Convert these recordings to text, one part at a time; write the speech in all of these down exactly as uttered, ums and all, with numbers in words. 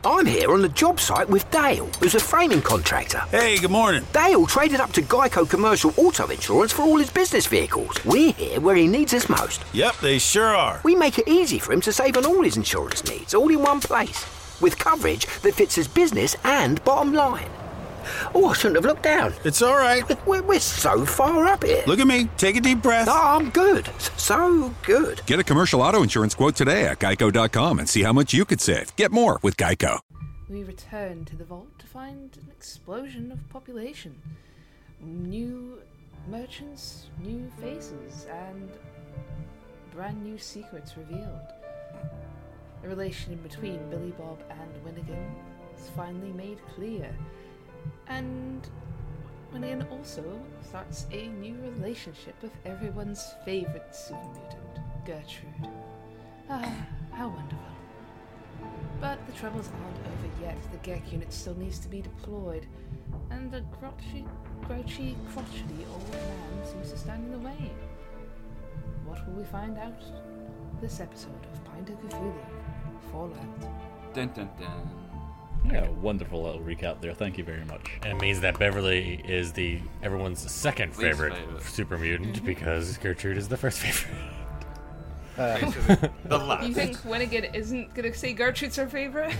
I'm here on the job site with Dale, who's a framing contractor. Hey, good morning. Dale traded up to Geico Commercial Auto Insurance for all his business vehicles. We're here where he needs us most. Yep, they sure are. We make it easy for him to save on all his insurance needs, all in one place, with coverage that fits his business and bottom line. Oh, I shouldn't have looked down. It's all right. We're, we're so far up here. Look at me. Take a deep breath. Oh, I'm good. So good. Get a commercial auto insurance quote today at geico dot com and see how much you could save. Get more with Geico. We return to the vault to find an explosion of population. New merchants, new faces, and brand new secrets revealed. The relation between Billy Bob and Winnigan is finally made clear. And Winnigan also starts a new relationship with everyone's favourite super mutant, Gertrude. Ah, how wonderful. But the troubles aren't over yet. The G E C unit still needs to be deployed, and the grouchy, grouchy, crotchety old man seems to stand in the way. What will we find out this episode of Pint of Cthulhu Fallout? Dun dun dun. Yeah, wonderful little recap there. Thank you very much. And it means that Beverly is the everyone's second Least favorite, favorite. super mutant because Gertrude is the first favorite. Uh, the last. You think Winnigan isn't gonna say Gertrude's her favourite?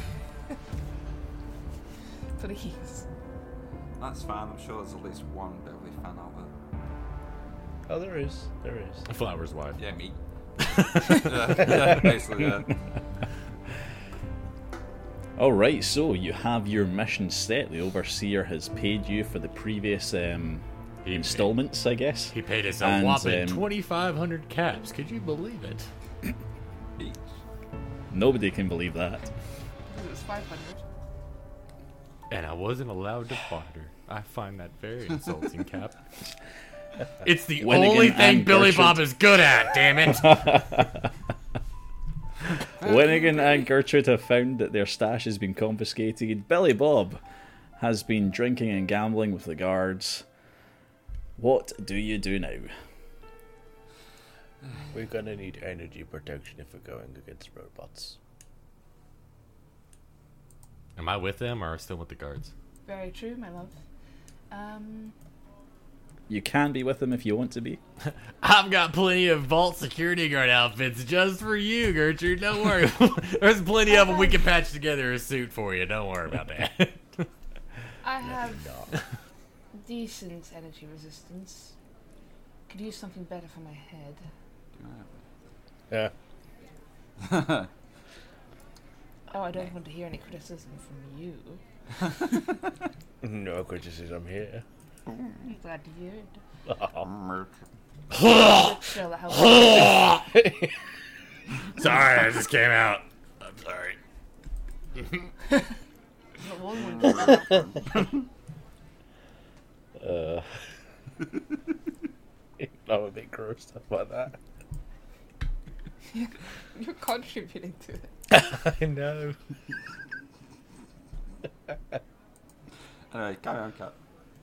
Please. That's fine. I'm sure there's at least one Beverly fan out there. Oh, there is. There is. Flower's wife. Yeah, me. yeah, yeah, basically, yeah. Alright, so you have your mission set. The Overseer has paid you for the previous um, He installments, I guess. He paid us a And, whopping um, twenty-five hundred caps. Could you believe it? Each. Nobody can believe that. It was five hundred. And I wasn't allowed to barter. I find that very insulting, Cap. It's the Winnigan only thing and Billy Gertrude. Bob is good at, damn it! Winnigan and Gertrude have found that their stash has been confiscated. Billy Bob has been drinking and gambling with the guards. What do you do now? We're gonna need energy protection if we're going against robots. Am I with them or still with the guards? Very true, my love. Um, You can be with them if you want to be. I've got plenty of vault security guard outfits just for you, Gertrude. Don't worry. There's plenty of them. We can patch together a suit for you. Don't worry about that. I have decent energy resistance. Could use something better for my head. Yeah. Oh, I don't want to hear any criticism from you. No criticism here. I'm glad to hear it. Merc. Chill, that helps. Sorry, I just came out. I'm sorry. uh, I'm a bit grossed up by that. You're contributing to it. I know. Anyway, carry on, Cat.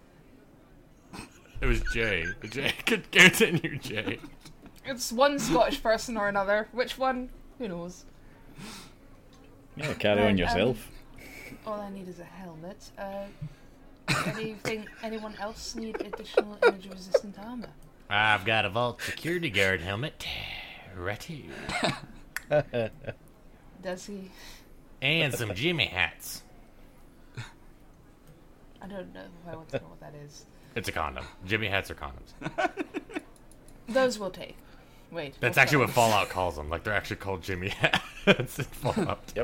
It was Jay. Jay, continue, Jay. It's one Scottish person or another. Which one? Who knows? Yeah, carry on Right, yourself. Um, all I need is a helmet. Uh, anything? Anyone else need additional energy-resistant armor? I've got a vault security guard helmet. Right here. Does he? And some Jimmy hats. I don't know if I want to know what that is. It's a condom. Jimmy hats are condoms. Those we'll take. Wait. That's we'll actually what start. Fallout calls them. Like, they're actually called Jimmy hats in Fallout. Yep.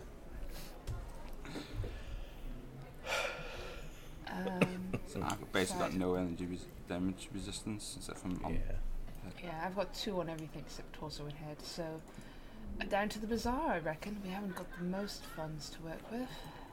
Um, So I've basically got no energy res- damage resistance except from. Um, Yeah. yeah, I've got two on everything except torso and head. So uh, down to the bazaar, I reckon. We haven't got the most funds to work with.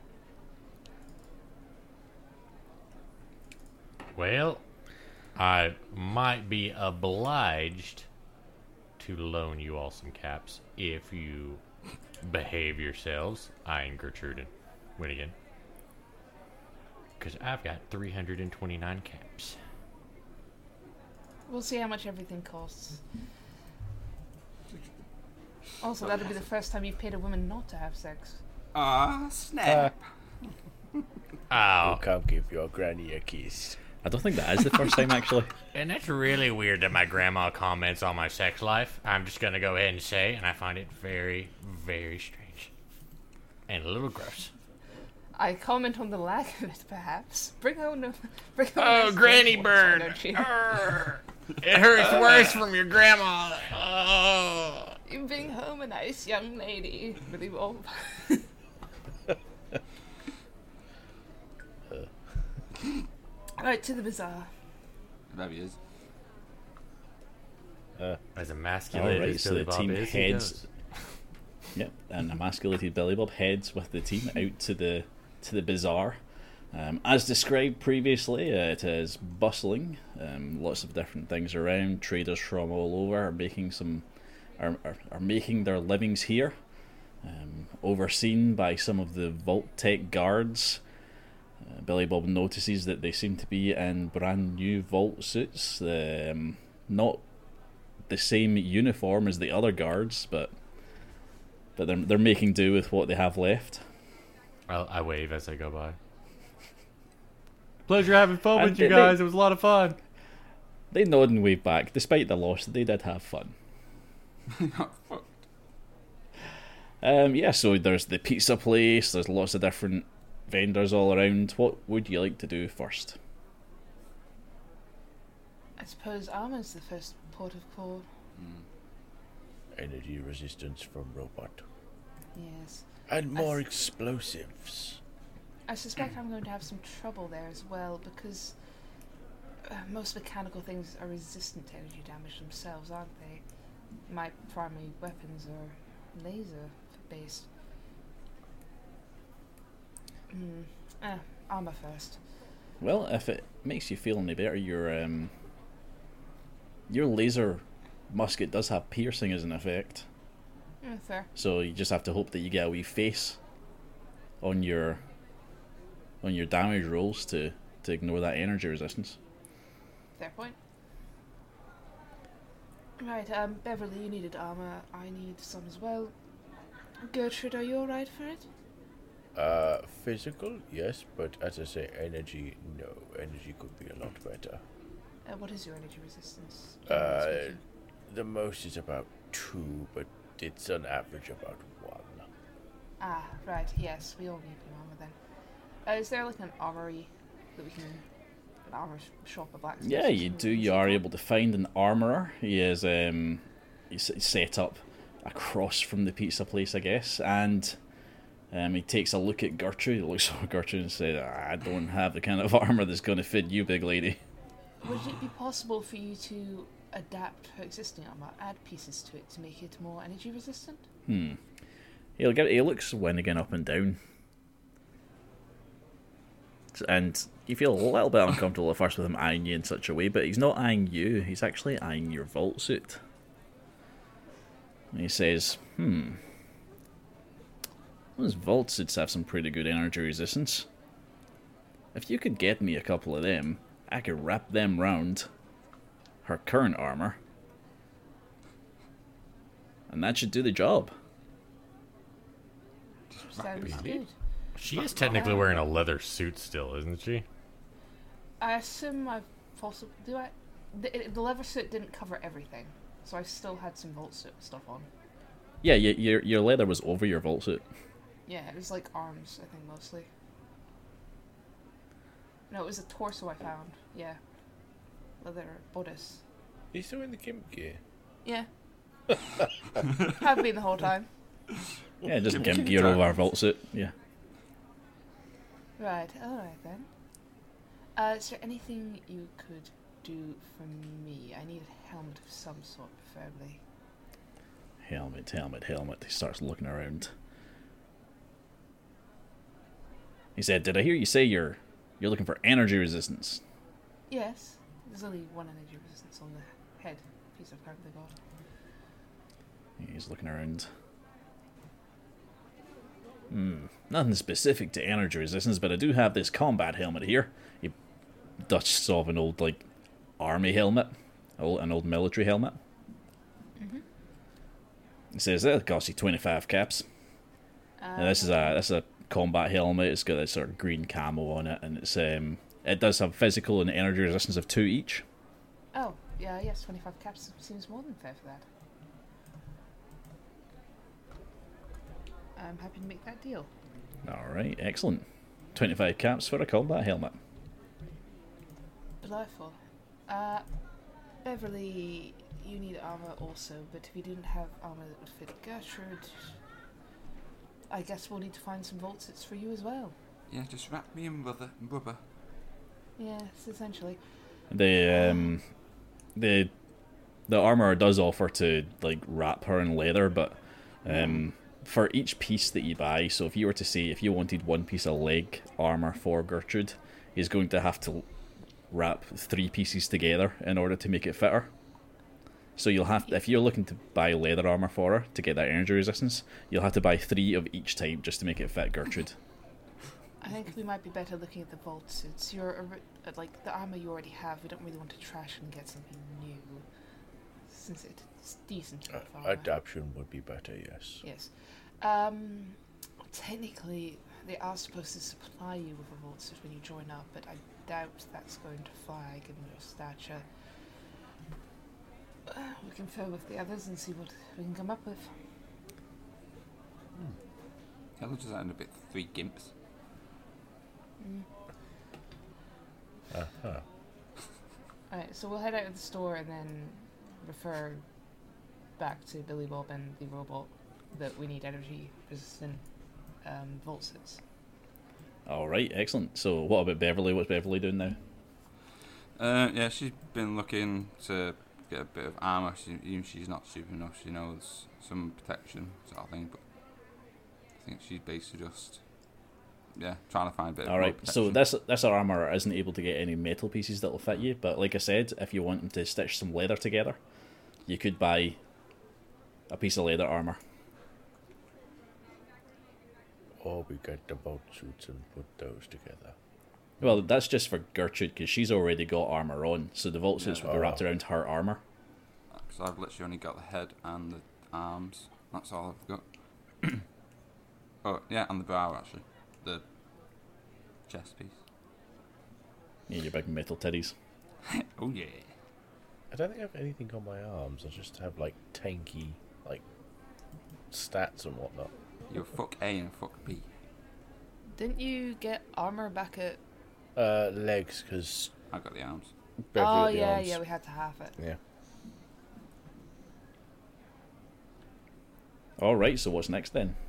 Well, I might be obliged to loan you all some caps if you behave yourselves. Eyeing Gertrude and Winnigan. Because I've got three hundred twenty-nine caps. We'll see how much everything costs. Also, that'll be the first time you've paid a woman not to have sex. Ah, snap. Oh, Come give your granny a kiss. I don't think that is the first time, actually. and it's really weird that my grandma comments on my sex life. I'm just gonna go ahead and say, and I find it very, very strange. And a little gross. I comment on the lack of it, perhaps. Bring home the... Bring home Oh, those granny tables, bird! why don't you? Arr. It hurts worse from your grandma. Oh. You bring home a nice young lady, Billy Bob. Right, to the bazaar. There he is. As emasculated Alright, as so Billy the Bob team is, he heads. goes. Yep, and emasculated Billy Bob heads with the team out to the to the bazaar. Um, as described previously, uh, it is bustling. Um, lots of different things around. Traders from all over are making some are are, are making their livings here. Um, overseen by some of the Vault Tech guards. Uh, Billy Bob notices that they seem to be in brand new Vault suits. Um, not the same uniform as the other guards, but but they're they're making do with what they have left. Well, I wave as I go by. Pleasure having fun And with you they- guys. It was a lot of fun. They nod and wave back. Despite the loss, they did have fun. Fuck. Um, yeah, so there's the pizza place. There's lots of different vendors all around. What would you like to do first? I suppose armor's the first port of call. Energy resistance from robot. Yes. And more I- explosives. I suspect I'm going to have some trouble there as well, because uh, most mechanical things are resistant to energy damage themselves, aren't they? My primary weapons are laser based. Hmm. Eh, armor first. Well, if it makes you feel any better, your um, your laser musket does have piercing as an effect. Yeah, fair. So you just have to hope that you get a wee face on your on your damage rolls to, to ignore that energy resistance. Fair point. Right, um, Beverly, you needed armor. I need some as well. Gertrude, are you alright for it? Uh, physical, yes, but as I say, energy, no. Energy could be a lot better. Uh, what is your energy resistance? Uh, the most is about two, but it's on average about one. Ah, right, yes, we all need an armor then. Uh, is there like an armory that we can... an armor sh- shop, a blacksmith? Yeah, you do. You are able to find an armorer. He is um, he's he's set up across from the pizza place, I guess, and um, he takes a look at Gertrude. He looks over at Gertrude and says, "I don't have the kind of armor that's going to fit you, big lady." Would it be possible for you to adapt her existing armor, add pieces to it to make it more energy resistant? Hmm. He'll get. He looks Winnigan up and down, and you feel a little bit uncomfortable at first with him eyeing you in such a way, but he's not eyeing you. He's actually eyeing your vault suit. And he says, "Hmm. Those vault suits have some pretty good energy resistance. If you could get me a couple of them, I could wrap them round her current armor, and that should do the job." Sounds good. She is technically wearing a leather suit still, isn't she? I assume I've possibly... Do I... The, the leather suit didn't cover everything, so I still had some vault suit stuff on. Yeah, y- your your leather was over your vault suit. Yeah, it was like arms, I think, mostly. No, it was a torso I found. Yeah. Leather bodice. He's still in the gimp gear. Yeah. Have been the whole time. Yeah, just gimp gear over our vault suit. Yeah. Right, alright then. Uh, is there anything you could do for me? I need a helmet of some sort, preferably. Helmet, helmet, helmet. He starts looking around. He said, "Did I hear you say you're you're looking for energy resistance?" Yes, there's only one energy resistance on the head piece I've currently got. He's looking around. Hmm. Nothing specific to energy resistance, but I do have this combat helmet here. He dusts off an old, like, army helmet. Old, an old military helmet. Mm-hmm. He says, "That'll cost you twenty-five caps." And this is a this is a combat helmet. It's got this sort of green camo on it, and it's um it does have physical and energy resistance of two each. Oh, yeah, yes, twenty-five caps seems more than fair for that. I'm happy to make that deal. All right, excellent. Twenty-five caps for a combat helmet. Delightful. Uh, Beverly, you need armor also, but if you didn't have armor that would fit Gertrude, I guess we'll need to find some vault suits for you as well. Yeah, just wrap me in rubber. rubber. Yes, essentially. The um, the the armor does offer to like wrap her in leather, but um, for each piece that you buy, so if you were to say if you wanted one piece of leg armor for Gertrude, he's going to have to wrap three pieces together in order to make it fit her. So you'll have to, if you're looking to buy leather armor for her to get that energy resistance, you'll have to buy three of each type just to make it fit Gertrude. I think we might be better looking at the vault suits. Your uh, like the armor you already have. We don't really want to trash and get something new, since it's decent enough Uh, armor. adaption would be better, yes. Yes. Um, technically, they are supposed to supply you with a vault suit when you join up, but I doubt that's going to fly given your stature. Uh, we can confer with the others and see what we can come up with. That'll just end up with three gimps. Mm. Uh-huh. Alright, so we'll head out of the store and then refer back to Billy Bob and the robot that we need energy resistant um, vault suits. All right, excellent. So what about Beverly? What's Beverly doing now? Uh, yeah, she's been looking to get a bit of armour. She, even she's not stupid enough, she knows some protection sort of thing, but I think she's basically just, yeah, trying to find a bit of All right, so protection. this this armor isn't able to get any metal pieces that'll fit you, but like I said, if you want them to stitch some leather together, you could buy a piece of leather armor. Or we get the boat suits and put those together. Well, that's just for Gertrude because she's already got armor on, so the vault suits Yeah. would be wrapped around her armor. Because I've literally only got the head and the arms. That's all I've got. Oh, yeah, and the brow, actually. The chest piece. Yeah, your big metal titties. Oh, yeah. I don't think I have anything on my arms. I just have, like, tanky, like, stats and whatnot. You're fuck A and fuck B. Didn't you get armor back at... Uh, legs, because... I got the arms. oh, the yeah, arms. yeah, we had to half it. Yeah. All right, so what's next then?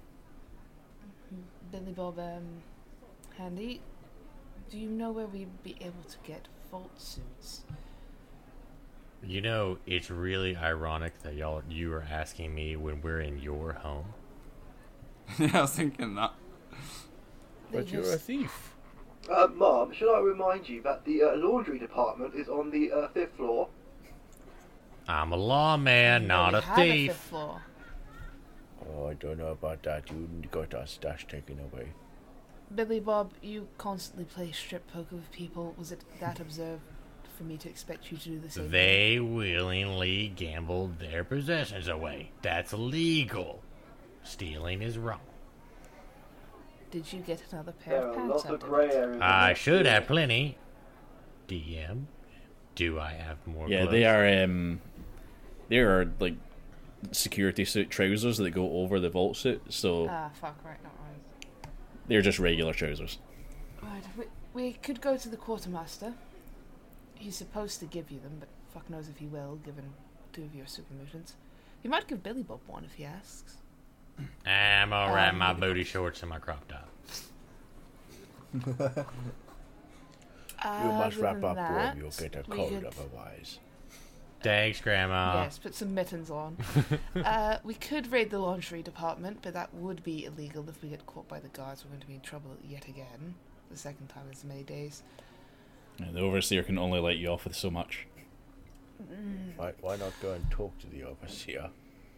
Billy Bob, um, Handy, do you know where we'd be able to get vault suits? You know, it's really ironic that y'all you are asking me when we're in your home. Yeah, I was thinking that. They But you're a just- thief. Uh, Mom, should I remind you that the uh, laundry department is on the uh, fifth floor? I'm a lawman, You not a already have a thief. fifth floor. Oh, I don't know about that. You got our stash taken away. Billy Bob, you constantly play strip poker with people. Was it that absurd for me to expect you to do the same? They willingly gambled their possessions away. That's illegal. Stealing is wrong. Did you get another pair There of are pants lots out of of grey it? areas. in I that should too. have plenty. D M, do I have more Yeah, clothes? they are. Um, they are like security suit trousers that go over the vault suit, so Ah, fuck, right, not right. they're just regular trousers. Right, we, we could go to the quartermaster. He's supposed to give you them, but fuck knows if he will, given two of your super mutants. He might give Billy Bob one if he asks. I'm alright, Um, my booty shorts and my crop top. You Other must wrap than up, that, Bob. You'll get a we cold could- otherwise. Thanks, Grandma. Yes, put some mittens on. uh, we could raid the laundry department, but that would be illegal. If we get caught by the guards, we're going to be in trouble yet again. The second time in as many days. Yeah, the overseer can only let you off with so much. Why, why not go and talk to the overseer?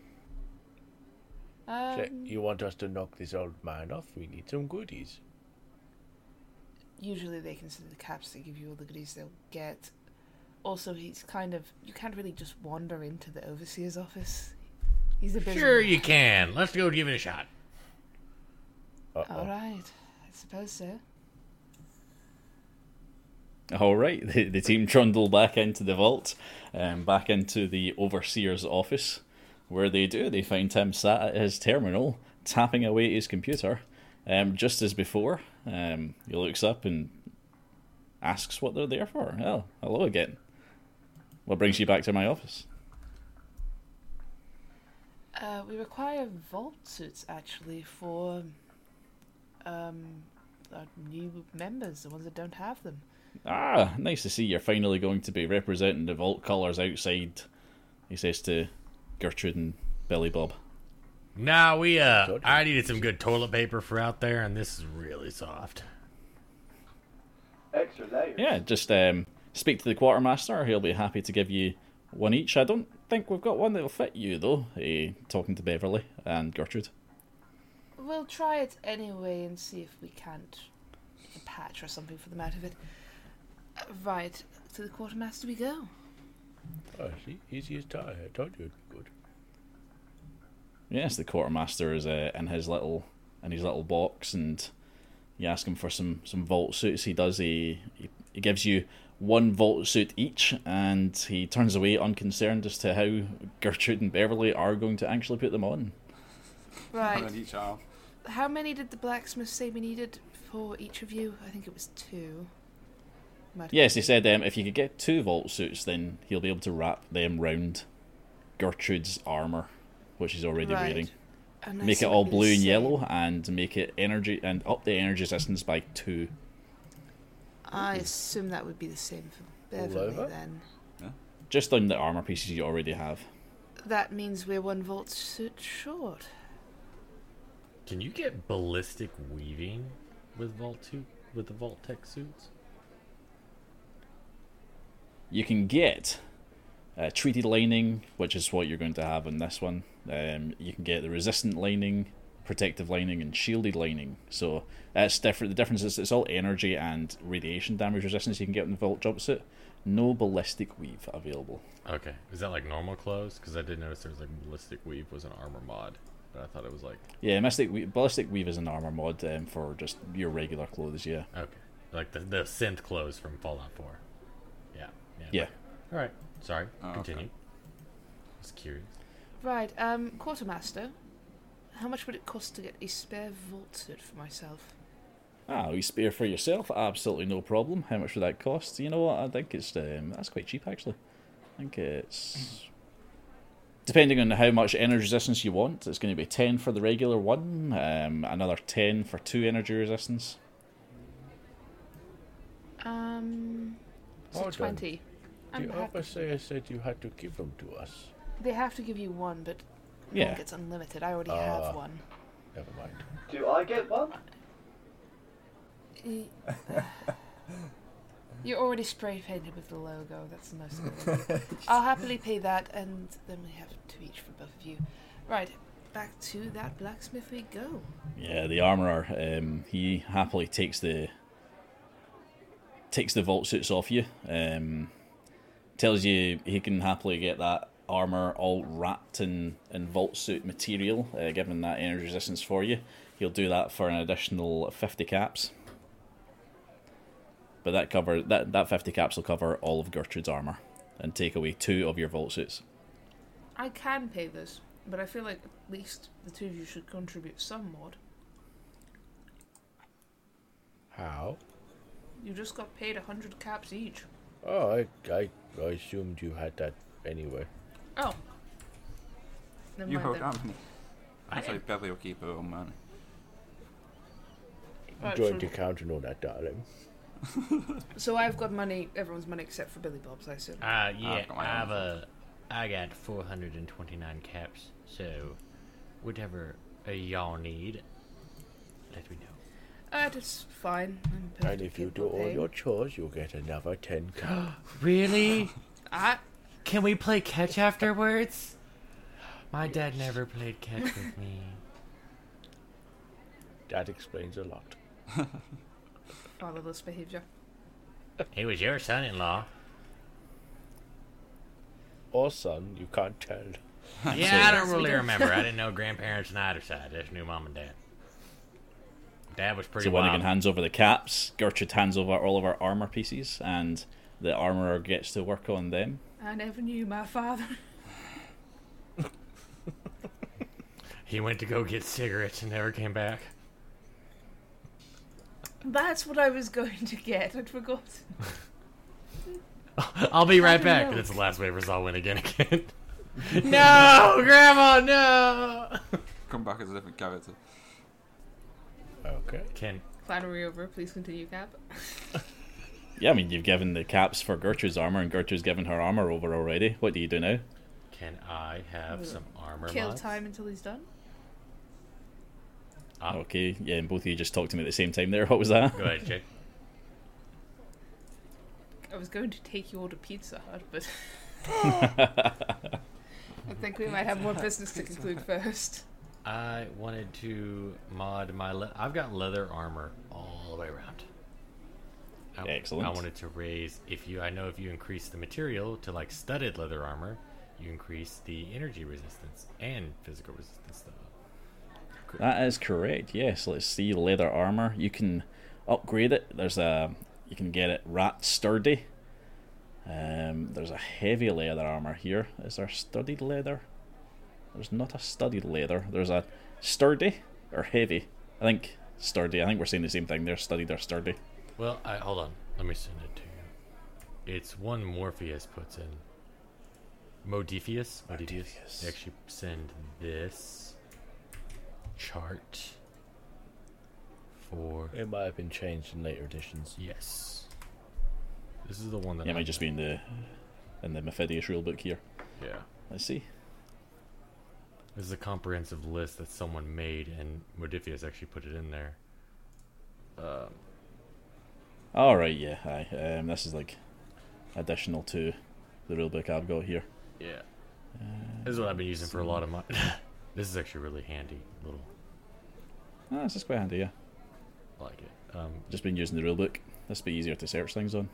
Say, Um, you want us to knock this old man off? We need some goodies. usually they consider the caps to give you all the goodies they'll get. Also, he's kind of... You can't really just wander into the overseer's office. He's a busy Sure man. you can. Let's go give it a shot. Uh-oh. All right, I suppose so. All right, the, the team trundle back into the vault, um, back into the overseer's office, where they do. They find him sat at his terminal, tapping away at his computer, um, just as before. Um, he looks up and asks what they're there for. Oh, hello again. What brings you back to my office? Uh, we require vault suits, actually, for um, our new members, the ones that don't have them. Ah, nice to see you're finally going to be representing the vault colours outside, he says to Gertrude and Billy Bob. Nah, we, uh, I needed some good toilet paper for out there, and this is really soft. Extra layers. Yeah, just um, speak to the quartermaster. He'll be happy to give you one each. I don't think we've got one that'll fit you, though. Eh, talking to Beverly and Gertrude. We'll try it anyway and see if we can't get a patch or something for them out of it. Uh, right, to the quartermaster we go. Oh, see, easy as tie. I told you it'd be good. Yes, the quartermaster is uh, in his little in his little box, and you ask him for some, some vault suits. He does. He, he he gives you one vault suit each, and he turns away unconcerned as to how Gertrude and Beverly are going to actually put them on. Right. On each arm. How many did the blacksmith say we needed for each of you? I think it was two. Might Yes, he said um, if you could get two vault suits, then he'll be able to wrap them round Gertrude's armour, which he's already Right. wearing. And I Make see it what all he blue was and saying. yellow, and make it energy and up the energy resistance by two. I assume that would be the same for All Beverly over? then. Just on the armour pieces you already have. That means we're one vault suit short. Can you get ballistic weaving with Vault two, with the Vault Tech suits? You can get uh, treated lining, which is what you're going to have on this one. Um, you can get the resistant lining, protective lining, and shielded lining. So that's different. The difference is it's all energy and radiation damage resistance you can get in the Vault jumpsuit. No ballistic weave available. Okay. Is that like normal clothes? Because I did notice there was like ballistic weave was an armor mod, but I thought it was like Yeah, mystic we- ballistic weave is an armor mod um, for just your regular clothes. Yeah. okay, like the the synth clothes from Fallout four. Yeah. Yeah. Yeah. All right. Sorry. Oh, Continue. okay. I was curious. Right, um, quartermaster, how much would it cost to get a spare vault suit for myself? Ah, you spare for yourself? Absolutely no problem. How much would that cost? You know what? I think it's um, that's quite cheap actually. I think it's depending on how much energy resistance you want. It's going to be ten for the regular one, um, another ten for two energy resistance. Um, so Hold on. twenty. I'm The happy. overseer said you had to give them to us. They have to give you one, but Yeah. one gets unlimited. I already Ah. have one. Never mind. Do I get one? E- You're already spray painted with the logo. That's the most important. I'll happily pay that, and then we have two each for both of you. Right, back to that blacksmith we go. Yeah, the armorer. Um, he happily takes the takes the vault suits off you. Um, tells you he can happily get that armor all wrapped in, in vault suit material, uh, given that energy resistance for you. He'll do that for an additional fifty caps. But that cover that, that fifty caps will cover all of Gertrude's armor and take away two of your vault suits. I can pay this, but I feel like at least the two of you should contribute somewhat. How? You just got paid a hundred caps each. Oh, I, I, I assumed you had that anyway. Oh. Never You mind hold then. on. I say Beverly will keep her own money. Right, Joint so, account and all that, darling. so I've got money, everyone's money except for Billy Bob's, I assume. Uh, yeah, I've got my I've own. uh, I got four hundred and twenty-nine caps. So, whatever uh, y'all need, let me know. Uh, that's fine. I'm And perfectly if you do capable of all paying. your chores, you'll get another ten k. Really? Ah, Can we play catch afterwards? My dad never played catch with me. That explains a lot. fatherless behaviour. He was your son-in-law. Or son, you can't tell. Yeah, I don't really remember. I didn't know grandparents on either side. I just knew mom and dad. That was pretty So wild. Winnigan hands over the caps, Gertrude hands over all of our armor pieces, and the armorer gets to work on them. I never knew my father. He went to go get cigarettes and never came back. That's what I was going to get. I'd forgotten. I'll be right back. milk. That's the last we ever saw Winnigan again. No, Grandma, no. Come back as a different character. Okay. Can Flannery over, please continue, Cap. Yeah, I mean, you've given the caps for Gertrude's armor, and Gertrude's given her armor over already. What do you do now? can I have some armor Kill mods? time until he's done. Ah, Okay, yeah, and both of you just talked to me at the same time there. What was that? Go ahead, Jake. I was going to take you all to Pizza Hut, but I think we might have more business to conclude first. I wanted to mod my. Le- I've got leather armor all the way around. I, Excellent. I wanted to raise. If you, I know if you increase the material to like studded leather armor, you increase the energy resistance and physical resistance. Though. That is correct. Yes, let's see leather armor. You can upgrade it. There's a you can get it rat sturdy. Um, there's a heavy leather armor here. Is there studded leather? There's not a studded leather. There's a sturdy or heavy. I think sturdy. I think we're saying the same thing. They're studded or sturdy. Well, I, hold on. Let me send it to you. It's one Morpheus puts in. Modifius. Modifius. They actually send this chart for. It might have been changed in later editions. Yes. This is the one that. Yeah, it I might just be in the in the Mephidius rulebook here. Yeah. Let's see. This is a comprehensive list that someone made, and Modifius actually put it in there. Um, All right, yeah. Aye. Um, this is like additional to the rulebook I've got here. yeah. This is what I've been using for a lot of my. This is actually really handy. Little. Ah, this is quite handy. Yeah. I like it. Um, Just been using the rulebook. This will be easier to search things on.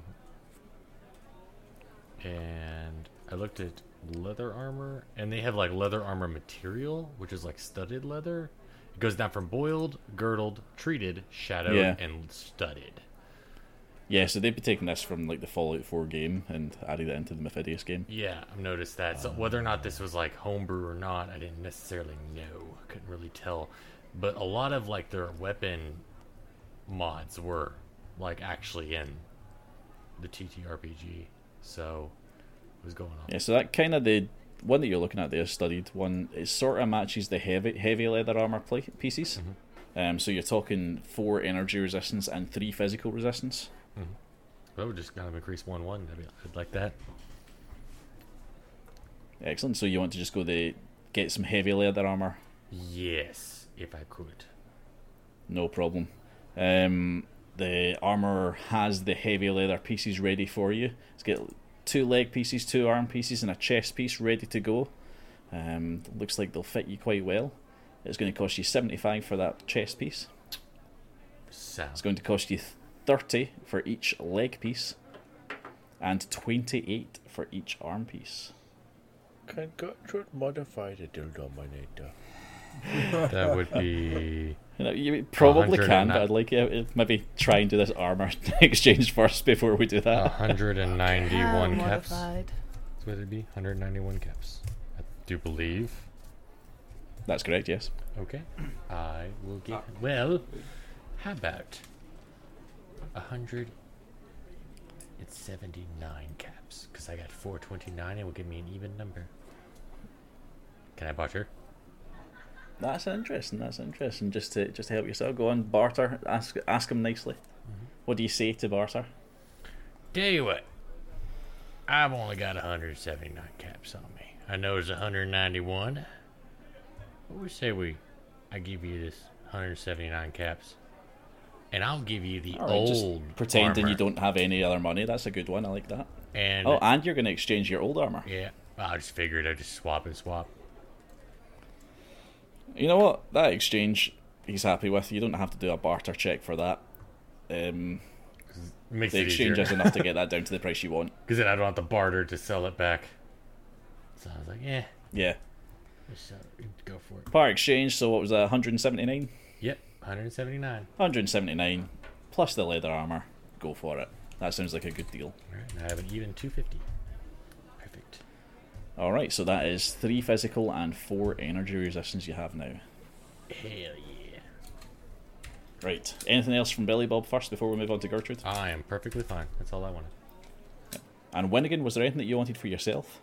and I looked at leather armor, and they have like leather armor material, which is like studded leather. It goes down from boiled, girdled, treated, shadowed, Yeah. and studded. Yeah, so they'd be taking this from like the Fallout four game and adding it into the Mephidius game. Yeah, I've noticed that. So whether or not this was like homebrew or not, I didn't necessarily know. I couldn't really tell. But a lot of like their weapon mods were like actually in the T T R P G. So what was going on? Yeah, so that kind of the one that you're looking at there, studied one, it sort of matches the heavy heavy leather armor pla pieces. Mm-hmm. Um, so you're talking four energy resistance and three physical resistance. Mm-hmm. That would just kind of increase one one. I'd, be, I'd like that. Excellent. So you want to just go the get some heavy leather armor? Yes, if I could. No problem. Um, the armor has the heavy leather pieces ready for you. It's got two leg pieces, two arm pieces, and a chest piece ready to go. Um, looks like they'll fit you quite well. It's going to cost you seventy-five for that chest piece. Sound. It's going to cost you thirty for each leg piece, and twenty-eight for each arm piece. Can Gertrude modify the dildominator? That would be. You know, you probably one hundred can, and but I'd like you to maybe try and do this armor exchange first before we do that. one hundred ninety-one How caps. modified. That's what it'd be. one hundred ninety-one caps. I do believe. That's correct, yes. Okay. I will give. Well, how about one hundred seventy-nine caps? Because I got four twenty-nine, it will give me an even number. Can I barter? That's interesting. That's interesting. Just to just to help yourself, go on barter. Ask ask him nicely. Mm-hmm. What do you say to barter? Tell you what, I've only got one hundred seventy-nine caps on me. I know there's one hundred ninety-one. What we say we, I give you this one hundred seventy-nine caps, and I'll give you the All right, old just pretending armor. you don't have any other money. That's a good one. I like that. And Oh, and you're going to exchange your old armor. yeah, I just figured I'd just swap and swap. You know what? That exchange, he's happy with. You don't have to do a barter check for that. Um, Makes the it exchange easier. is enough to get that down to the price you want. Because then I don't have to barter to sell it back. So I was like, yeah, Yeah. just uh, go for it. Part exchange. So what was that? one hundred seventy-nine. Yep, one seventy-nine. one hundred seventy-nine plus the leather armor. Go for it. That sounds like a good deal. Alright, I have an even two fifty. Perfect. Alright, so that is three physical and four energy resistance you have now. Hell yeah. Right. Anything else from Billy Bob first before we move on to Gertrude? I am perfectly fine. That's all I wanted. And Winnigan, was there anything that you wanted for yourself?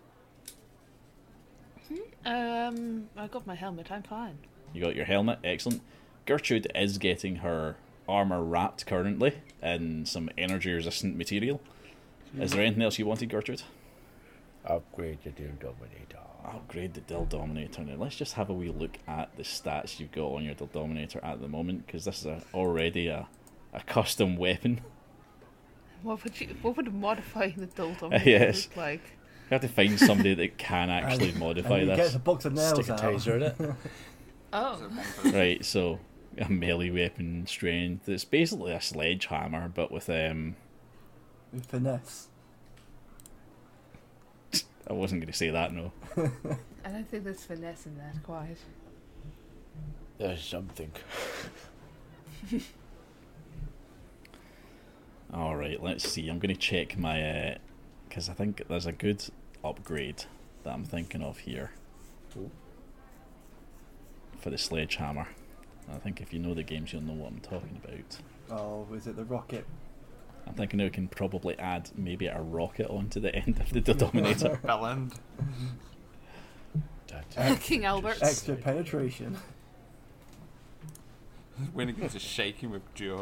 Um, I got my helmet. I'm fine. You got your helmet, excellent. Gertrude is getting her armor wrapped currently in some energy resistant material. Is there anything else you wanted, Gertrude? Upgrade the Dill Dominator. Upgrade the Dill Dominator. Now let's just have a wee look at the stats you've got on your Dill Dominator at the moment, because this is a, already a, a custom weapon. What would you? What would modifying the Dill Dominator Yes. look like? You have to find somebody that can actually modify and you this. get a box of nails Stick a out. taser in it. Oh. Right, so a melee weapon strength. It's basically a sledgehammer, but with um. With finesse. I wasn't going to say that, no. I don't think there's finesse in that quite. There's something. Alright, let's see. I'm going to check my... Because I think there's a good upgrade that I'm thinking of here. Ooh. For the sledgehammer. I think if you know the games, you'll know what I'm talking about. Oh, is it the rocket? I'm thinking we can probably add maybe a rocket onto the end of the Dominator. Bell end. King Albert. Extra penetration. Winnigan's just shaking with joy.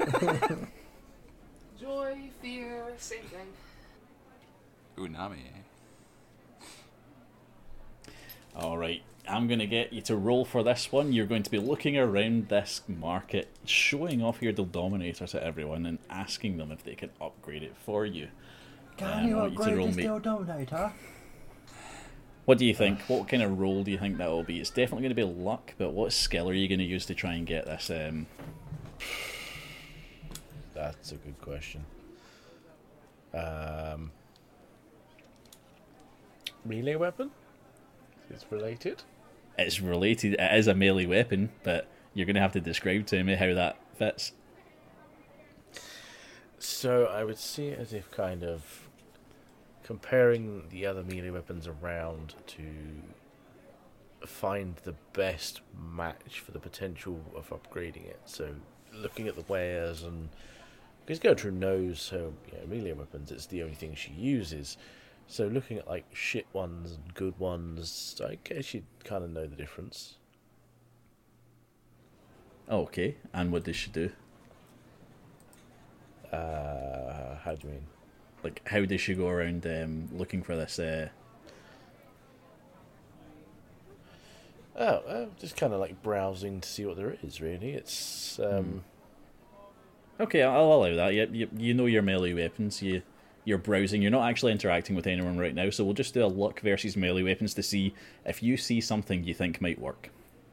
Joy, fear, same thing. Unami. Alright, I'm going to get you to roll for this one. You're going to be looking around this market, showing off your Dominator to everyone and asking them if they can upgrade it for you. Can Um, you I want you to upgrade roll this me- Dill Dominator? What do you think? What kind of roll do you think that will be? It's definitely going to be luck, but what skill are you going to use to try and get this? Um... That's a good question. Um, melee weapon? It's related? It's related. It is a melee weapon, but you're going to have to describe to me how that fits. So I would see it as if kind of comparing the other melee weapons around to find the best match for the potential of upgrading it. So looking at the wares, and because Gertrude knows, so you know, melee weapons, it's the only thing she uses. So looking at like shit ones and good ones, I guess you'd kind of know the difference. Okay, and what does she do? Uh, how do you mean? Like, how does she go around um, looking for this? Uh... Oh, uh, just kind of like browsing to see what there is. Really, it's um. Okay, I'll allow that. You, you, you know your melee weapons. You, you're browsing. You're not actually interacting with anyone right now, so we'll just do a luck versus melee weapons to see if you see something you think might work.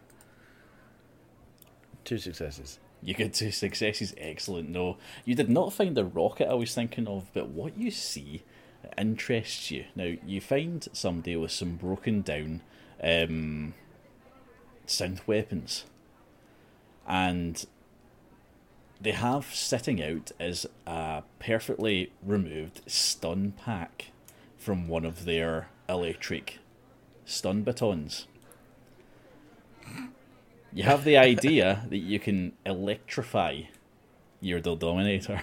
Two successes. You get two successes. Excellent. No, you did not find the rocket I was thinking of, but what you see interests you. Now, you find somebody with some broken down um, synth weapons, and they have sitting out is a perfectly removed stun pack from one of their electric stun batons. You have the idea that you can electrify your Dominator.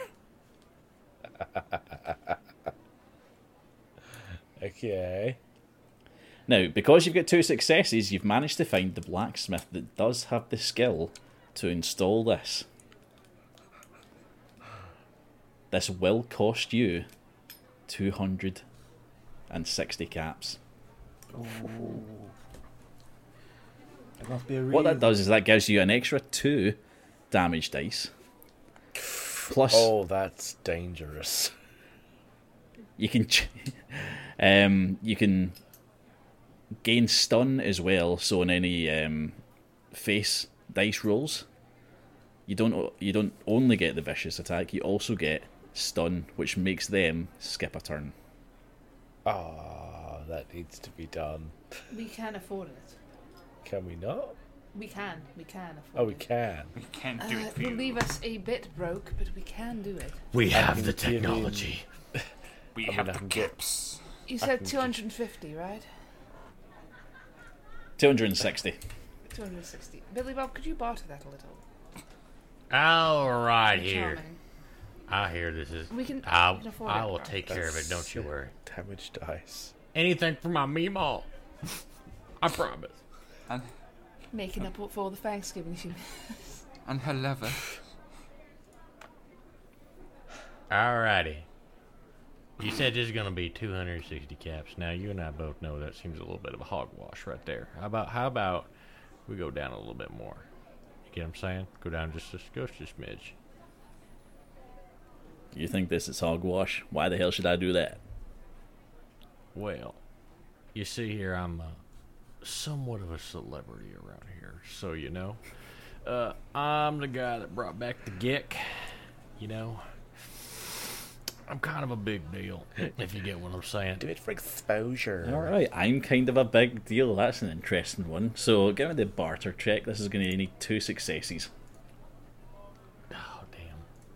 Okay. Now, because you've got two successes, you've managed to find the blacksmith that does have the skill to install this. This will cost you two hundred sixty caps. Ooh. It must be a What that reason. does is that gives you an extra two damage dice. Plus, Oh, that's dangerous. you can ch- um, you can gain stun as well. So in any um, face dice rolls, you don't you don't only get the vicious attack. You also get stun, which makes them skip a turn. Ah, that needs to be done. We can't afford it. Can we not? We can. We can afford Oh, we it. can. We can't Uh, do it for it'll you. leave us a bit broke, but we can do it. We have the can give him- technology. We I mean, have I the can get- caps. You I said can two hundred fifty, right? two hundred sixty. two hundred sixty. Billy Bob, could you barter that a little? All right, here. Charming. I hear this is. We can- I, we can afford I it, will bro. take care of it. Don't you worry. Damaged dice. Anything for my Meemaw. I promise. And, Making up for all the Thanksgiving she and her lover. Alrighty. You said this is going to be two hundred sixty caps. Now, you and I both know that seems a little bit of a hogwash right there. How about how about we go down a little bit more? You get what I'm saying? Go down just a, just a smidge. You think this is hogwash? Why the hell should I do that? Well, you see here, I'm uh, somewhat of a celebrity around here, so you know. Uh, I'm the guy that brought back the Geck, you know. I'm kind of a big deal, if you get what I'm saying. Do it for exposure. Alright, I'm kind of a big deal. That's an interesting one. So, give me the barter check. This is going to need two successes. Oh, damn.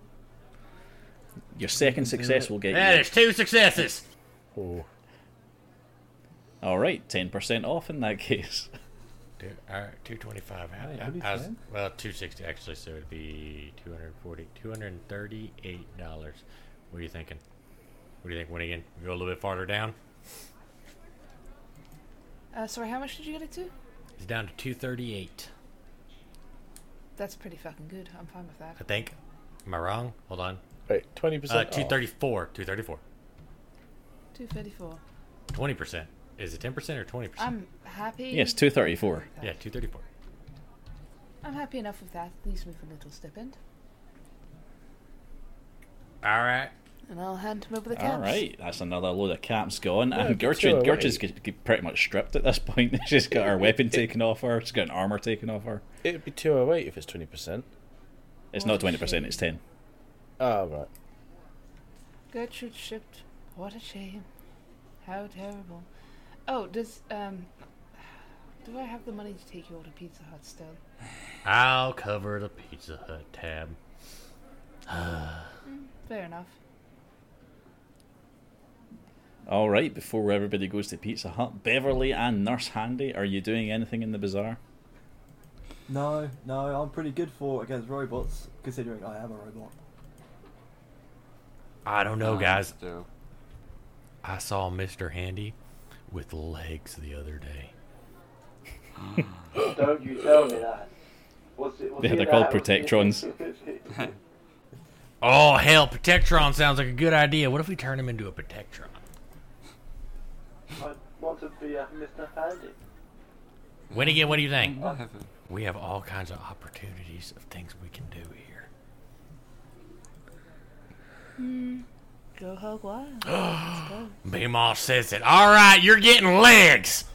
Your second success will get Yeah, you. there's two successes. Oh. Alright, ten percent off in that case. Two, all right, two twenty-five. How, Hey, how, what do you how's- say? well, two sixty actually, so it'd be two hundred forty, two hundred thirty-eight dollars. What are you thinking? What do you think, Winnigan? We go a little bit farther down. Uh, sorry, how much did you get it to? It's down to two thirty-eight. That's pretty fucking good. I'm fine with that. I think. Am I wrong? Hold on. Wait, twenty Uh, percent two thirty-four. two thirty-four. two thirty-four. twenty percent. Is it ten percent or twenty percent? I'm happy. Yes, two thirty-four. Yeah, two thirty-four. I'm happy enough with that. Leaves me with a little stipend. All right. And I'll hand him over the caps. Alright, that's another load of caps gone. Yeah, and but Gertrude, two oh eight. Gertrude's g- g- pretty much stripped at this point. She's got her weapon taken off her. She's got an armour taken off her. It'd be two oh eight if it's twenty percent. It's What not a twenty percent, shame. it's ten. Oh, right. Gertrude shipped. What a shame. How terrible. Oh, does, um... do I have the money to take you all to Pizza Hut still? I'll cover the Pizza Hut tab. Fair enough. Alright, before everybody goes to Pizza Hut, Beverly and Nurse Handy, are you doing anything in the bazaar? No, no, I'm pretty good for against robots, considering I am a robot. I don't know, guys. So, I saw Mister Handy with legs the other day. Don't you tell me that. What's it? What's Yeah, in they're called that? What's it- Protectrons. Oh, hell, Protectron sounds like a good idea. What if we turn him into a Protectron? I want to be a Mister Handy. Winnigan, what do you think? I have a- We have all kinds of opportunities of things we can do here. Go hog wild. Let's go. Beamal says it. All right, you're getting legs.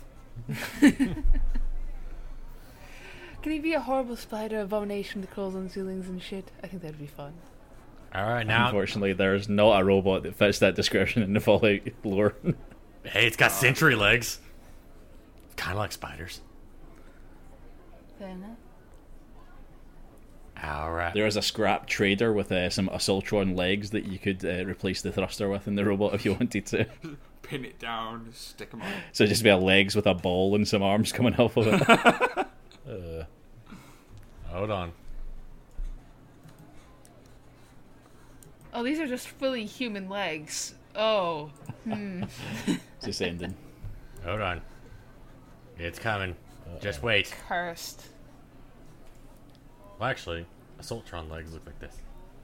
Can he be a horrible spider abomination that crawls on ceilings and shit? I think that'd be fun. All right, now. Unfortunately, there's not a robot that fits that description in the Fallout lore. Hey, it's got sentry legs. Kind of like spiders. Fair enough. All right. There is a scrap trader with uh, some Assaultron legs that you could uh, replace the thruster with in the robot if you wanted to. Pin it down, stick them on. So just be a legs with a ball and some arms coming off of it. Uh, Hold on. Oh, these are just fully human legs. Oh. Hmm. It's just ending. Hold on. It's coming. Just wait. Cursed. Well, actually, Assaultron legs look like this.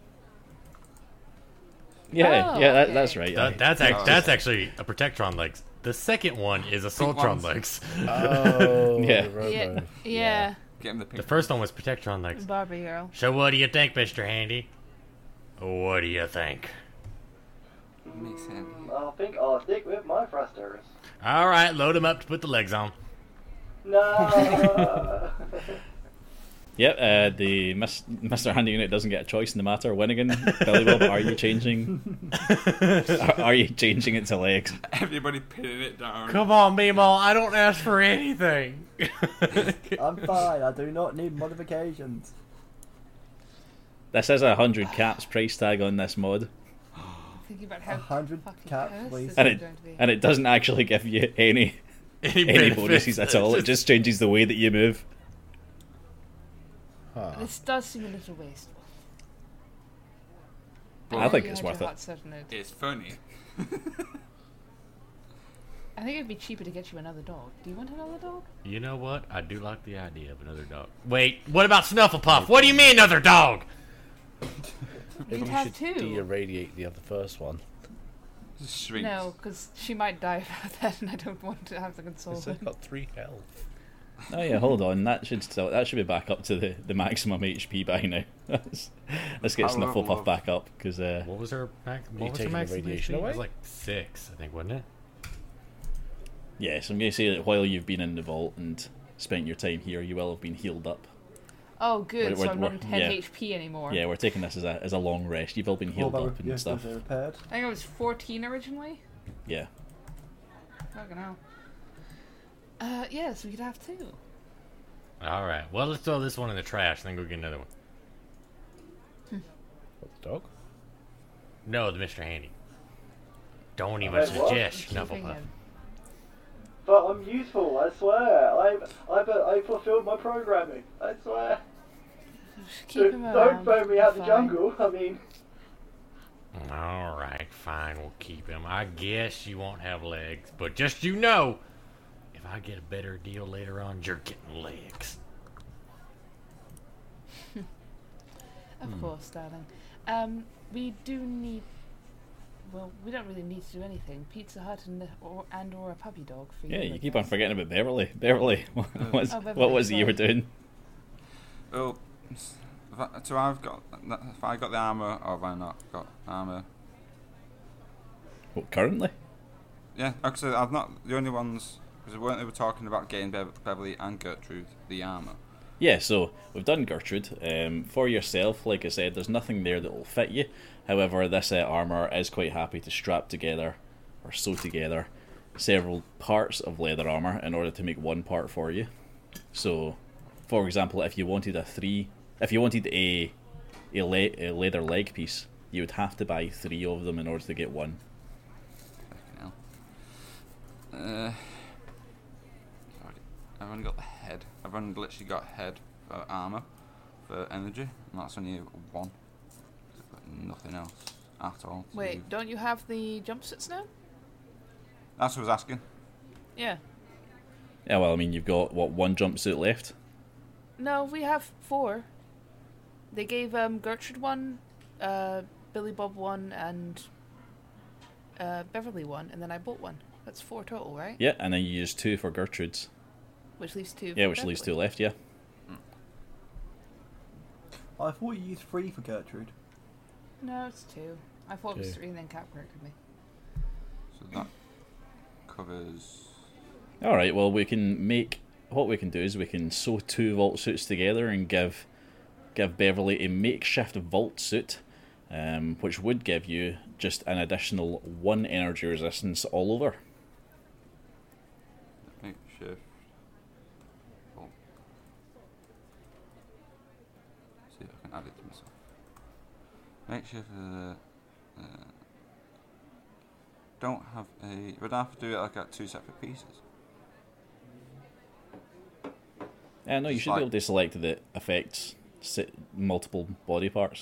Yeah, Oh, yeah, that, okay. that's right. That, aye. that's ac- Oh, that's okay. actually a Protectron legs. The second one is Assaultron ones. legs. oh, Yeah. the robo. Yeah. Yeah. Get him the The pink. first one was Protectron legs. Barbie girl. So what do you think, Mister Handy? What do you think? Makes sense. I think I'll stick with my thrusters. All right, load him up to put the legs on. No. Yep, uh, the Miss, Mister Handy Unit doesn't get a choice in the matter. Winnigan, Billy Bob, are you changing? are, are you changing it to legs? Everybody pinning it down. Come on, Meemaw, I don't ask for anything. I'm fine. I do not need modifications. This is a hundred caps price tag on this mod, Thinking about how A hundred fucking caps, cursed please. this and is it going to be. and it doesn't actually give you any Any, any benefits? bonuses at all. It just changes the way that you move. Huh. This does seem a little wasteful. I know think you it's had worth your it. heart set on it. It's funny. I think it'd be cheaper to get you another dog. Do you want another dog? You know what? I do like the idea of another dog. Wait, what about Snufflepuff? What do you mean another dog? Maybe You'd we have should two. de-irradiate the other first one. Just shrinks. No, because she might die about that, and I don't want to have to console It's her. got three health. Oh yeah, hold on. That should still that should be back up to the, the maximum H P by now. let's, let's get How level Snufflepuff of- back up because uh, What was her max? you What was her taking the max radiation H P? It away? was like six, I think, wasn't it? yes, I'm going to say that while you've been in the vault and spent your time here, you will have been healed up. Oh, good. We're- so we're- I'm not we're- in ten yeah. H P anymore. Yeah, we're taking this as a as a long rest. You've all been What healed about up re- and yes, stuff. they're repaired? I think I was fourteen originally. Yeah. Fucking hell. Uh, yeah, so we could have two. Alright, well, let's throw this one in the trash, then go get another one. What, the dog? No, the Mister Handy. Don't even Wait, what? suggest Keeping Snufflepuff. him. But I'm useful, I swear. I I I fulfilled my programming. I swear. Keep Don't, him don't around. throw me out the Fine. jungle. I mean, Alright, fine, we'll keep him. I guess you won't have legs, but just you know, if I get a better deal later on, you're getting legs. Of Hmm. course, darling. Um, we do need. Well, we don't really need to do anything. Pizza Hut and the, or and or a puppy dog for Yeah, you. you keep on forgetting about Beverly. Beverly, what was, Oh, Beverly, what was it you were sorry. doing? Well, if I, so I've got. If I got the armor, or have I not got armor? What, currently? Yeah, actually, I've not. The only ones because weren't they were talking about getting Bev- Beverly and Gertrude the armor. Yeah, so we've done Gertrude. Um, for yourself, like I said, there's nothing there that will fit you. However, this uh, armour is quite happy to strap together, or sew together, several parts of leather armour in order to make one part for you. So, for example, if you wanted a three, if you wanted a a, le- a leather leg piece, you would have to buy three of them in order to get one. Fucking hell. Uh, sorry, I've only got the head. I've only literally got head for armor, for energy, and that's only one. I've got nothing else at all. to Wait, do. don't you have the jumpsuits now? That's what I was asking. Yeah. Yeah, well, I mean, you've got what one jumpsuit left. No, we have four. They gave um, Gertrude one, uh, Billy Bob one, and uh, Beverly one, and then I bought one. That's four total, right? Yeah, and then you use two for Gertrude's. Which leaves two. Yeah, for which leaves two Beverly. left. Yeah. I thought you used three for Gertrude. No, it's two. I thought it was Two. three, and then Cap corrected me. So that covers. All right. Well, we can make what we can do is we can sew two vault suits together and give give Beverly a makeshift vault suit, um, which would give you just an additional one energy resistance all over. Makeshift. Oh. See if I can add it to myself. Makeshift. Uh, uh, don't have a. Would I have to do it like at two separate pieces? Uh, no, you Just should like- be able to select the effects, sit multiple body parts.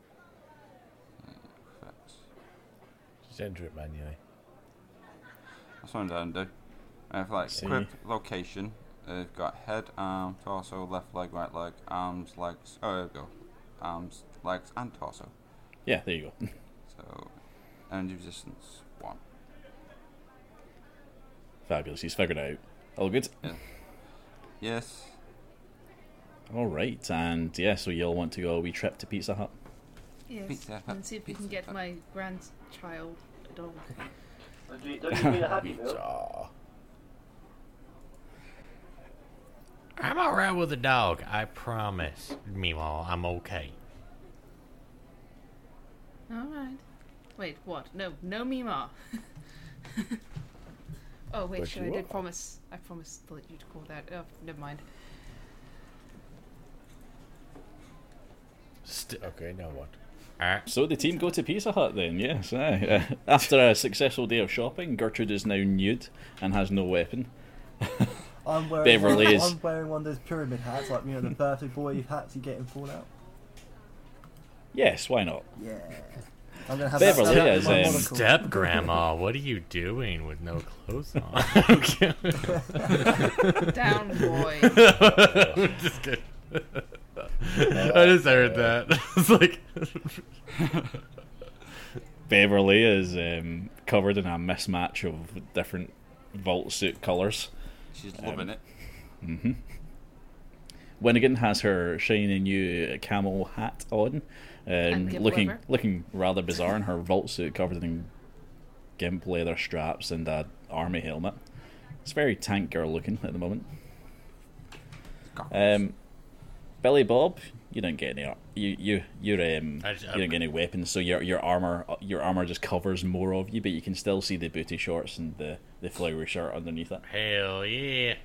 Effects. Just enter it manually. That's what I'm going to do. I have like See. equip location. Uh, I've got head, arm, torso, left leg, right leg, arms, legs. Oh, there we go. Arms, legs, and torso. Yeah, there you go. So, energy resistance one. Fabulous. He's figured it out. All good. Yes. All right, and yeah, so you all want to go a wee trip to Pizza Hut? Yes. Pizza Hut, And see if we can Pizza get Hut. my grandchild a dog. don't you, don't you mean a happy meal? Ah, I'm alright with the dog. I promise. Meanwhile, I'm okay. Alright. Wait, what? No, no Mima. Oh, wait, But sure, I you did are. promise. I promised to let you to call that. Oh, never mind. St- okay, now what? Alright. So the team go to Pizza Hut then, yes. Aye. Uh, after a successful day of shopping, Gertrude is now nude and has no weapon. I'm wearing Beverly one, is- I'm wearing one of those pyramid hats, like you know the birthday boy hats you get in Fallout. Yes, why not? Yeah. I'm gonna have Beverly that is, with my um, monocle. Step grandma, what are you doing with no clothes on? Down, boy. Just kidding. I just heard that. It's like Beverly is um, covered in a mismatch of different vault suit colours. She's loving it. Mm-hmm. Winnigan has her shiny new camel hat on, um, gimp looking leather. looking rather bizarre in her vault suit covered in gimp leather straps and a army helmet. It's very tank girl looking at the moment. Um, Billy Bob, you don't get any. ar- You you you're um I just- you don't get any weapons, so your your armor your armor just covers more of you, but you can still see the booty shorts and the the flowery shirt underneath it. hell yeah.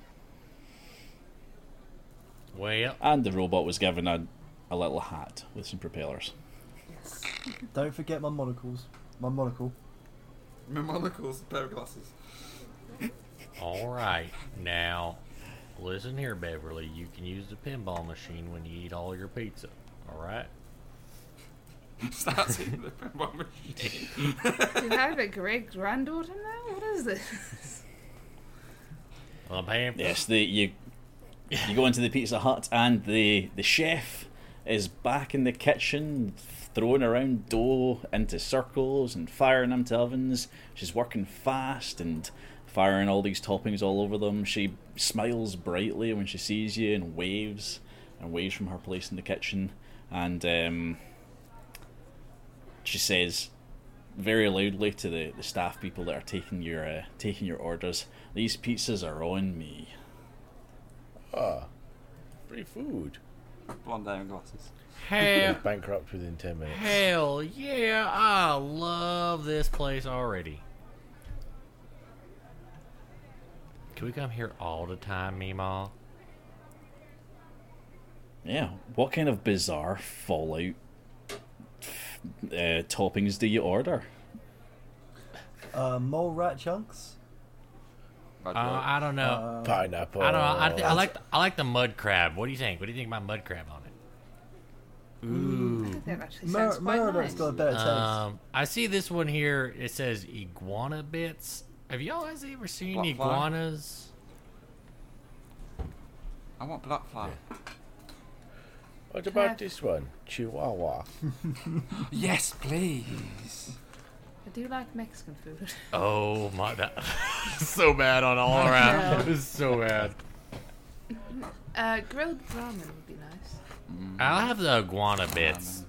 Well, And the robot was given a a little hat with some propellers. Don't forget my monocles. My monocle. My monocles, pair of glasses. all right. Now, listen here, Beverly. You can use the pinball machine when you eat all your pizza. All right. Starts in the pinball machine. You have a great granddaughter now? What is this? Well, I'm paying for Yes, the you you go into the Pizza Hut and the the chef is back in the kitchen throwing around dough into circles and firing them to ovens. She's working fast and firing all these toppings all over them. She smiles brightly when she sees you and waves and waves from her place in the kitchen, and um, she says very loudly to the, the staff people that are taking your uh, taking your orders, "These pizzas are on me." Ah, free food. Blonde diamond glasses. Hell, Bankrupt within ten minutes. hell yeah! I love this place already. Can we come here all the time, Meemaw? Yeah, what kind of bizarre Fallout uh, toppings do you order? Uh, mole rat chunks. Uh, I don't know. Uh, Pineapple. I don't know. I, th- I like I like the mud crab. What do you think? What do you think about mud crab on it? I think that actually Mer- sounds quite Murder's nice. got a better taste. Um, I see this one here. It says iguana bits. Have y'all guys ever seen Black fly? iguanas? I want black fly. What about this one? Chihuahua. Yes, please. I do like Mexican food. Oh my! That so bad on all around. It's so bad. Uh, grilled ramen would be nice. I'll have the iguana bits.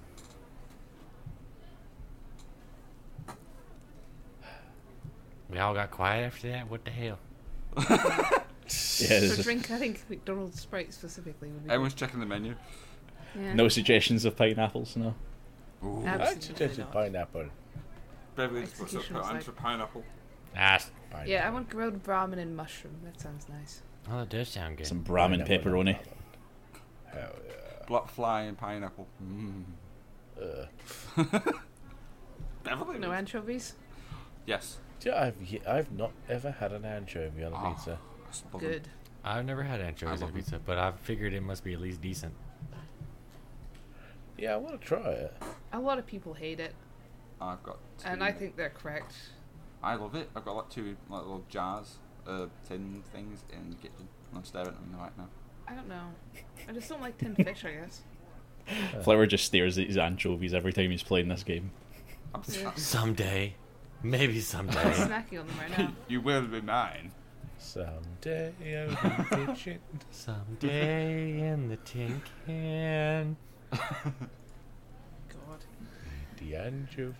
We all got quiet after that. What the hell? Yeah, For there's drink, I think McDonald's Sprite specifically would be Everyone's checking the menu. good. Yeah. no suggestions of pineapples, no. Ooh. I Absolutely suggested not. pineapple. Beverly just puts up Execution her was hand like- for pineapple. Ah, pineapple. Yeah, I want grilled ramen and mushroom. That sounds nice. oh, that does sound good. Some Brahmin Pineapple. pepperoni. Hell yeah. Black fly and pineapple. Mm. Uh, Beverly? No anchovies? Yes. see, I've ye- I've not ever had an anchovy on a Oh, pizza. that's buzzing. Good. I've never had anchovies I on love 'em. pizza, but I figured it must be at least decent. Yeah, I want to try it. A lot of people hate it, I've got two. and I think they're correct. I love it. I've got like two like little jars, uh, tin things in the kitchen. I'm staring at them right now. I don't know. I just don't like tinned fish, I guess. Flower just stares at his anchovies every time he's playing this game. I'm Yeah. Someday, maybe I'm someday. snacking on them right now. You will be mine. Someday I'll be pitching. Someday in the tin can. God. The anchovy.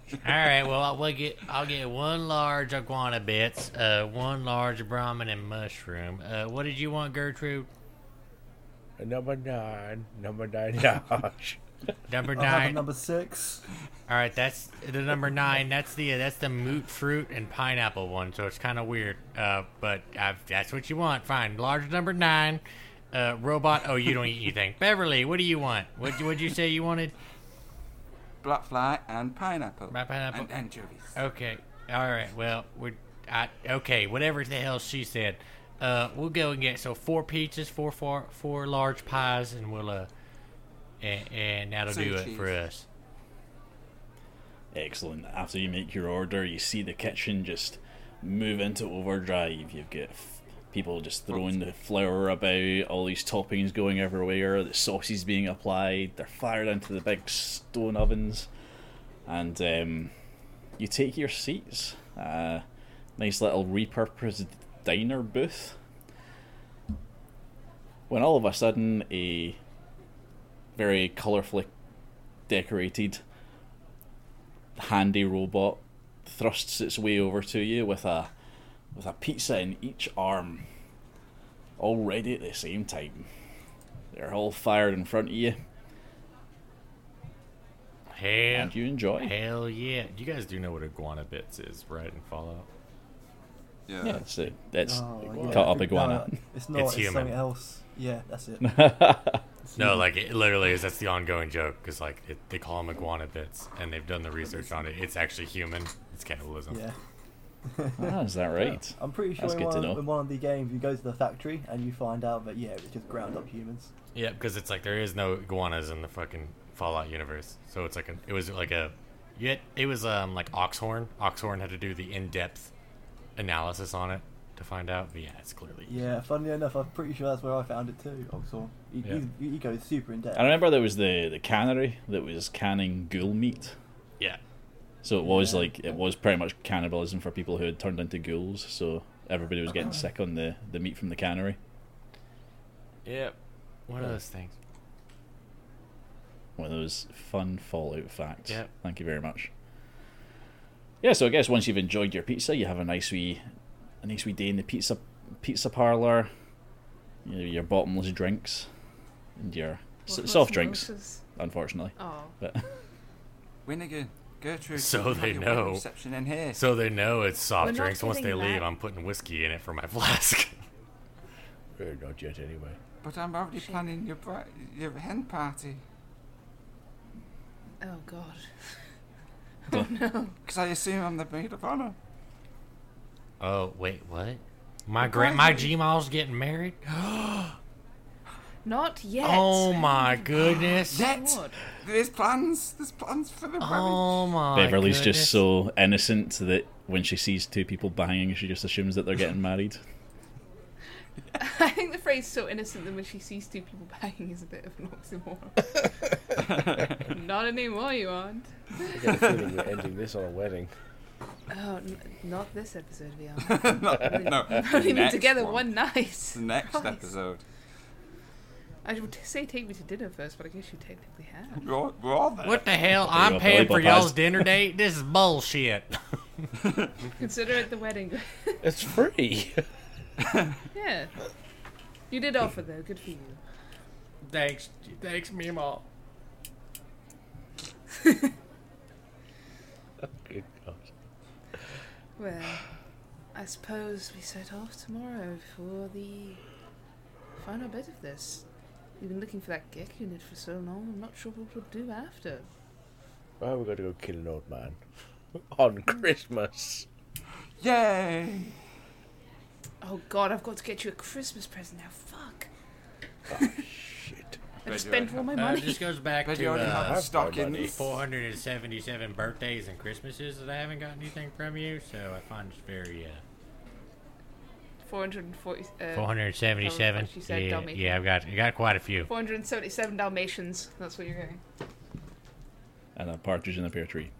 All right, well, I'll we'll get I'll get one large iguana bits, uh, one large Brahmin and mushroom. Uh, what did you want, Gertrude? Number nine, number nine large. Number I'll have a nine. number six. All right, that's the number nine. That's the uh, that's the moot fruit and pineapple one. So it's kind of weird, uh, but uh, that's what you want. Fine, large number nine. Uh, robot. Oh, you don't eat anything. Beverly, what do you want? What would you say you wanted? Black fly and pineapple. Black pineapple. And anchovies. Okay. All right. Well, we're I, okay. Whatever the hell she said. Uh, we'll go and get so four pizzas, four four four large pies, and we'll uh, and, and that'll Say do it cheese. for us. Excellent. After you make your order, you see the kitchen just move into overdrive. You've got f- people just throwing the flour about, all these toppings going everywhere, the sauces being applied, they're fired into the big stone ovens, and um, you take your seats. Uh, nice little repurposed diner booth. When all of a sudden a very colourfully decorated handy robot thrusts its way over to you with a with a pizza in each arm, all ready at the same time. They're all fired in front of you, Hell, and you enjoy. hell yeah! You guys do know what iguana bits is, right? In Fallout. Yeah. Yeah, that's it. That's Oh, cut yeah. up iguana. No, it's not. It's It's, human. something else. Yeah, that's it. It's No, human. like it literally is. That's the ongoing joke because like it, they call them iguana bits, and they've done the research on it. It's actually human. It's cannibalism. Yeah. Ah, is that right? I'm pretty sure That's in good to one, know. in one of the games you go to the factory and you find out that yeah, it's just ground up humans. Yeah, because it's like there is no iguanas in the fucking Fallout universe. So it's like a, it was like a, yet it was um like Oxhorn. Oxhorn had to do the in-depth analysis on it to find out. But yeah, it's clearly Yeah, funnily enough, I'm pretty sure that's where I found it too. Oxhorn. He, Yeah. he, he goes super in depth. I remember there was the, the cannery that was canning ghoul meat. yeah. So it was Yeah. like it was pretty much cannibalism for people who had turned into ghouls. So everybody was getting sick on the, the meat from the cannery. Yep. One of those things. One of those fun Fallout facts. Yep. Thank you very much. Yeah, so I guess once you've enjoyed your pizza, you have a nice wee, a nice wee day in the pizza pizza parlor. You know, your bottomless drinks and your s- What soft was drinks, Moses? unfortunately. Oh. But Winnigan, Gertrude. So you have they your know. wedding reception in here. So they know it's soft We're not drinks. Once they getting leave, that. I'm putting whiskey in it for my flask. Uh, not yet, anyway. But I'm already Shit. planning your bri- your hen party. Oh god. Oh no. Because I assume I'm the maid of honor. Oh wait, what? My grand, my Gmaw's getting married. Not yet. Oh my goodness! Yet God. there's plans. There's plans for the wedding. Oh my Beverly's goodness. just so innocent that when she sees two people banging, she just assumes that they're getting married. I think the phrase "so innocent" that when she sees two people banging is a bit of an oxymoron. Not anymore, you aren't. I get a feeling we're ending this on a wedding. Oh, n- not this episode, we are. no, no. Not the even next together one. one night. The next Christ. episode. I would say take me to dinner first, but I guess you technically have. We're all, we're all there. What the hell? you I'm go, paying Billy for Bob has- y'all's dinner date. This is bullshit. Consider it the wedding. It's free. Yeah. You did offer though. Good for you. Thanks, thanks, Meemaw. Good God. Well, I suppose we set off tomorrow for the final bit of this. We've been looking for that Gek unit for so long, I'm not sure what we'll do after. Well, we're going to go kill an old man on Christmas. Yay! Oh god, I've got to get you a Christmas present now. Fuck. Oh, shit. I just Bet you spent already all my Uh, money. this goes back Bet you to already have uh, the stockings. four hundred seventy-seven birthdays and Christmases that I haven't gotten anything from you, so I find it very uh, four hundred forty. Uh, four hundred seventy-seven. Oh, she said yeah, Dalmatian. yeah, I've got, I got quite a few. four hundred seventy-seven Dalmatians. That's what you're getting. And a partridge in a pear tree.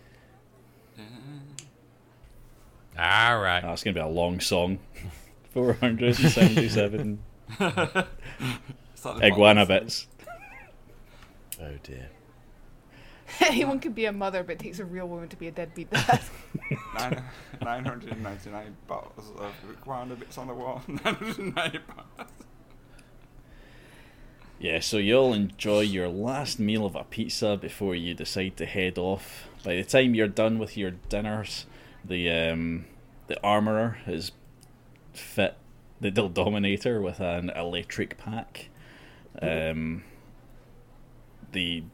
All right. That's going to be a long song. four hundred seventy-seven It's like the iguana bottom. bits. Oh, dear. Anyone can be a mother, but it takes a real woman to be a deadbeat dad. Nine, nine hundred ninety-nine bottles of Rwanda bits on the wall. nine hundred ninety bottles. Yeah, so you'll enjoy your last meal of a pizza before you decide to head off. By the time you're done with your dinners, the um, the armourer has fit the Dildominator with an electric pack. Um, the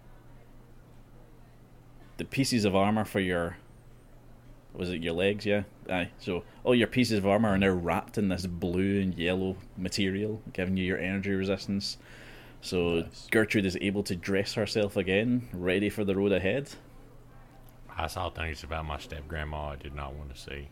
the pieces of armour for your... Was it your legs, yeah? Aye. So all your pieces of armour are now wrapped in this blue and yellow material, giving you your energy resistance. So nice. Gertrude is able to dress herself again, ready for the road ahead. I saw things about my step-grandma I did not want to see.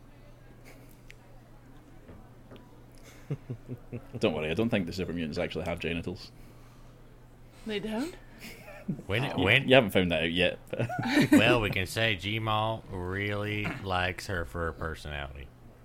Don't worry, I don't think the super mutants actually have genitals. They don't? When, You, when, you haven't found that out yet. well, we can say G-Maul really likes her for her personality.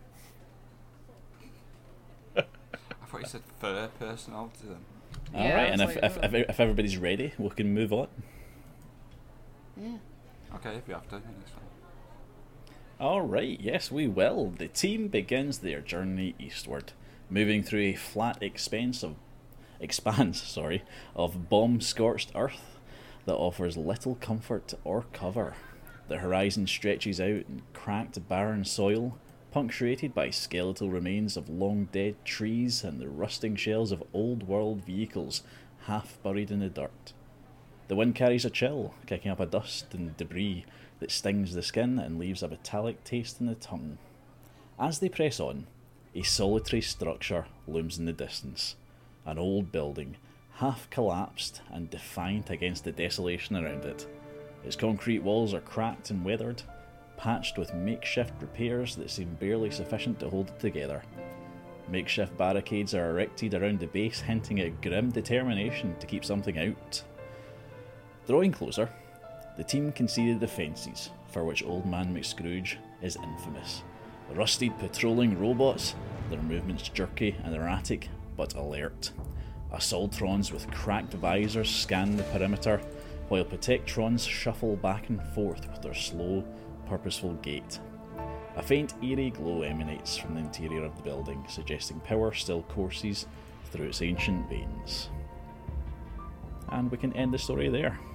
I thought you said fur personality then. All Yeah, right, I and was if, like, if, oh. if if everybody's ready, we can move on. Yeah. Okay, if you have to, then it's fine. All right, yes, we will. The team begins their journey eastward, moving through a flat expanse of expanse, sorry, of bomb-scorched earth that offers little comfort or cover. The horizon stretches out in cracked, barren soil, punctuated by skeletal remains of long-dead trees and the rusting shells of old-world vehicles half buried in the dirt. The wind carries a chill, kicking up a dust and debris that stings the skin and leaves a metallic taste in the tongue. As they press on, a solitary structure looms in the distance. An old building, half collapsed and defiant against the desolation around it. Its concrete walls are cracked and weathered, patched with makeshift repairs that seem barely sufficient to hold it together. Makeshift barricades are erected around the base, hinting at grim determination to keep something out. Drawing closer, the team can see the defences, for which Old Man McScrooge is infamous. Rusted patrolling robots, their movements jerky and erratic, but alert. Assaultrons with cracked visors scan the perimeter, while Protectrons shuffle back and forth with their slow, purposeful gait. A faint eerie glow emanates from the interior of the building, suggesting power still courses through its ancient veins. And we can end the story there.